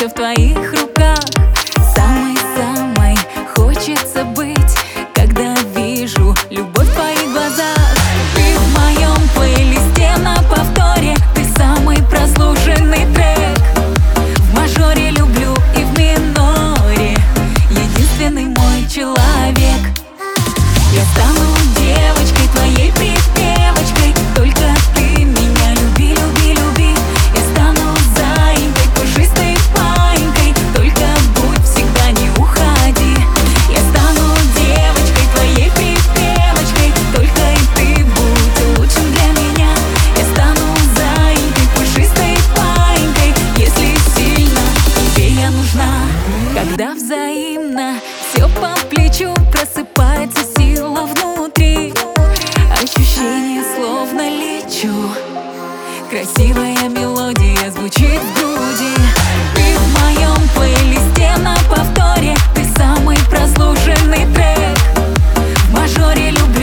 все в твоих руках. Самой-самой хочется быть, когда вижу любовь в твоих глазах. Ты в моем плейлисте на повторе, ты самый прослушанный трек. В мажоре люблю и в миноре, единственный мой человек. Я стану девочкой, твоей припевочкой, только ты меня люби, люби, люби. Я стану заинькой, пушистой панькой, только будь всегда, не уходи. Я стану девочкой, твоей припевочкой, только и ты будь лучшим для меня. Я стану заинькой, пушистой панькой, если сильно тебе я нужна. Когда взаимно все по плечу, просыпается сила внутри, ощущение словно лечу. Красивая мелодия звучит в груди. Ты в моем плейлисте на повторе, ты самый прослушанный трек. В мажоре люблю